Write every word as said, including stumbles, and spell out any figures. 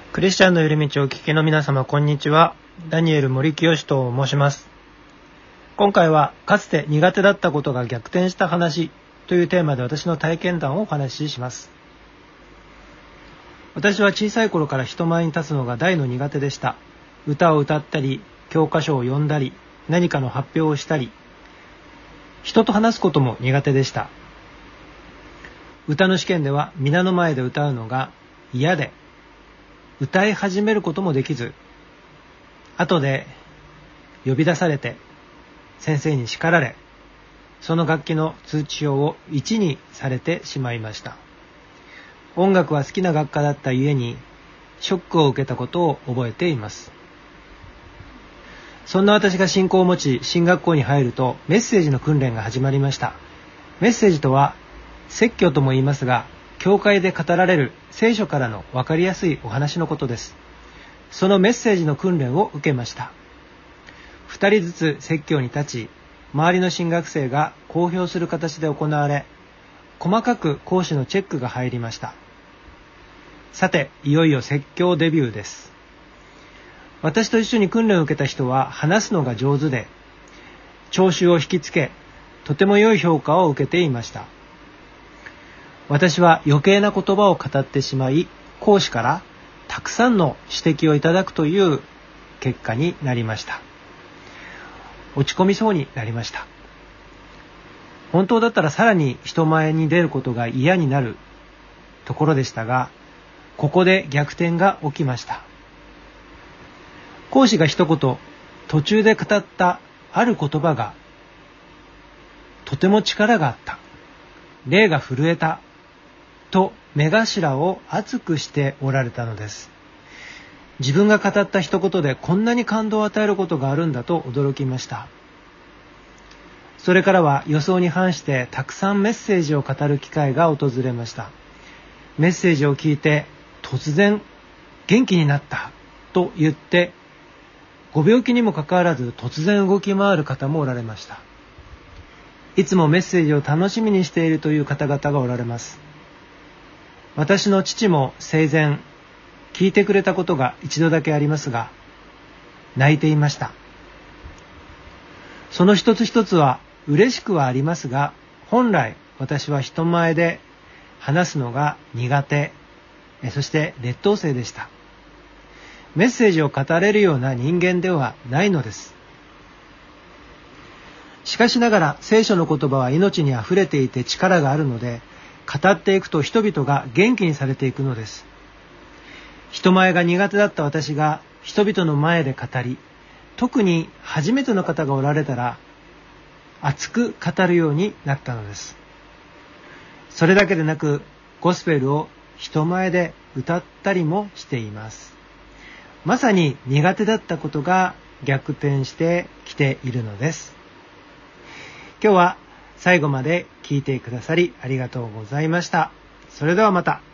クリスチャンの寄り道をお聞きの皆様、こんにちは。ダニエル森清と申します。今回はかつて苦手だったことが逆転した話というテーマで私の体験談をお話しします。私は小さい頃から人前に立つのが大の苦手でした。歌を歌ったり、教科書を読んだり、何かの発表をしたり、人と話すことも苦手でした。歌の試験では皆の前で歌うのが嫌で、歌い始めることもできず、後で呼び出されて先生に叱られ、その楽器の通知表をいちにされてしまいました。音楽は好きな学科だったゆえにショックを受けたことを覚えています。そんな私が信仰を持ち進学校に入るとメッセージの訓練が始まりました。メッセージとは説教とも言いますが、教会で語られる聖書からの分かりやすいお話のことです。そのメッセージの訓練を受けました。二人ずつ説教に立ち、周りの新学生が公表する形で行われ、細かく講師のチェックが入りました。さて、いよいよ説教デビューです。私と一緒に訓練を受けた人は話すのが上手で、聴衆を引きつけ、とても良い評価を受けていました。私は余計な言葉を語ってしまい、講師からたくさんの指摘をいただくという結果になりました。落ち込みそうになりました。本当だったらさらに人前に出ることが嫌になるところでしたが、ここで逆転が起きました。講師が一言、途中で語ったある言葉が、とても力があった。霊が震えた。と目頭を熱くしておられたのです。自分が語った一言でこんなに感動を与えることがあるんだと驚きました。それからは予想に反してたくさんメッセージを語る機会が訪れました。メッセージを聞いて突然元気になったと言って、ご病気にもかかわらず突然動き回る方もおられました。いつもメッセージを楽しみにしているという方々がおられます。私の父も生前聞いてくれたことが一度だけありますが、泣いていました。その一つ一つは嬉しくはありますが、本来私は人前で話すのが苦手、そして劣等生でした。メッセージを語れるような人間ではないのです。しかしながら聖書の言葉は命にあふれていて力があるので、語っていくと人々が元気にされていくのです。人前が苦手だった私が人々の前で語り、特に初めての方がおられたら熱く語るようになったのです。それだけでなく、ゴスペルを人前で歌ったりもしています。まさに苦手だったことが逆転してきているのです。今日は最後まで聞いてくださりありがとうございました。それではまた。